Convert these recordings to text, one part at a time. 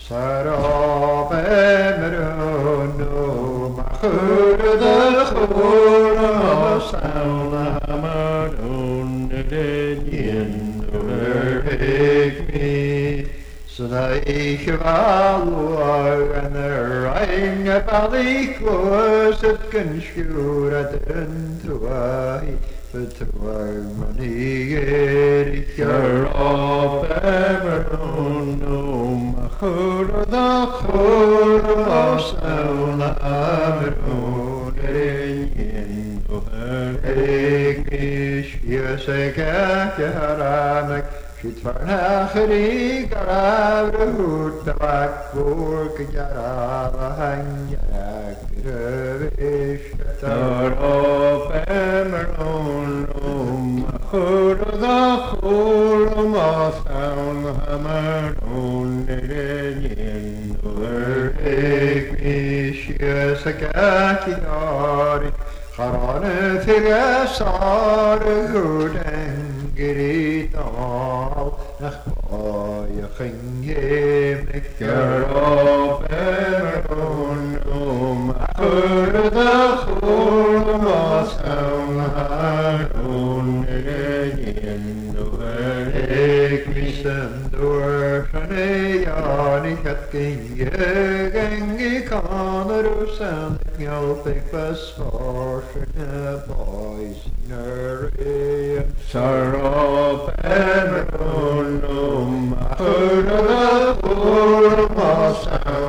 Sarab emeronu machur de chura sauna hamadun den overheg me. So that ich valor and the ring about the close it can shoot at into I but to our money get your up emeronu machur de chura sauna hamadun den overheg me. Yesegak haramek Shit farnachri garabra hut tabak vork jarava hanyak revish tarop emeronum churda churum asan hamaron nerenin verhekmish yesagaki ari Charane figasar huden Gerital nach boye ging Gerop emeronum achurda chumas haun negin ik misem door shane yani het gengi kamerus en hjälpig besvarsen boys nere Sarop emeronum achurda chumas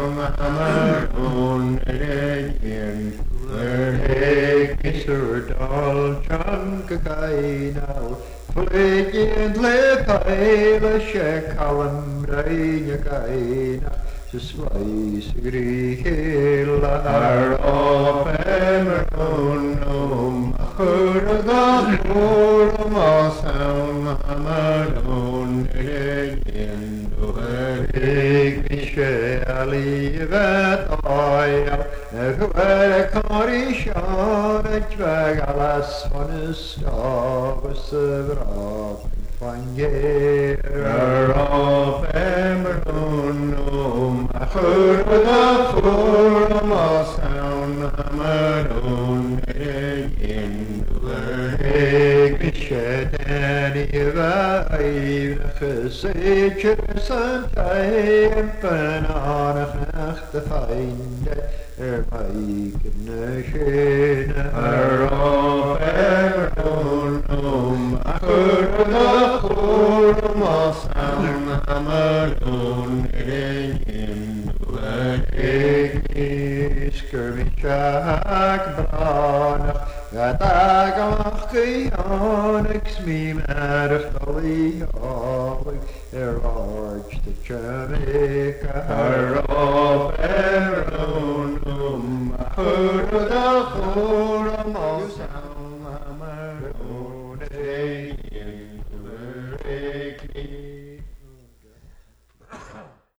haun negin verheg misur dal chan gagainal Fligend lepaila shekalam reina gaina Siswais grihila Sarop emeronum achurda chumas haun negin verheg mishali vet oil Hver karishan etweg alas van stavus vrak fanger Sarop emeronum achurda chumas haun negin verheg mishadani vaiv geseker santaim penanach nach de feinde Maikne shene Sarop emeronum achurda chumas haun negin verheg skirmishak branach Gatagach gionix mi merch dali olig arch the Jamaica Sarop emeronum achurda chumas haun negin verheg